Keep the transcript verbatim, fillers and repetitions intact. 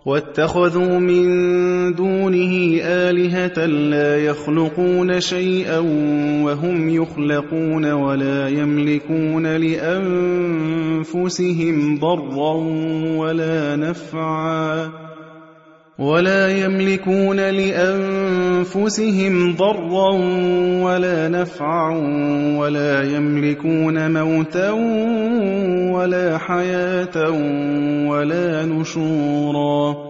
وَاتَّخَذُوا مِن دُونِهِ آلِهَةً لَّا يَخْلُقُونَ شَيْئًا وَهُمْ يُخْلَقُونَ وَلَا يَمْلِكُونَ لِأَنفُسِهِمْ ضَرًّا وَلَا نَفْعًا وَلَا يَمْلِكُونَ لِأَنفُسِهِمْ ضَرًّا وَلَا نَفْعًا وَلَا يَمْلِكُونَ مَوْتًا وَلَا حَيَاةً وَلَا نُشُورًا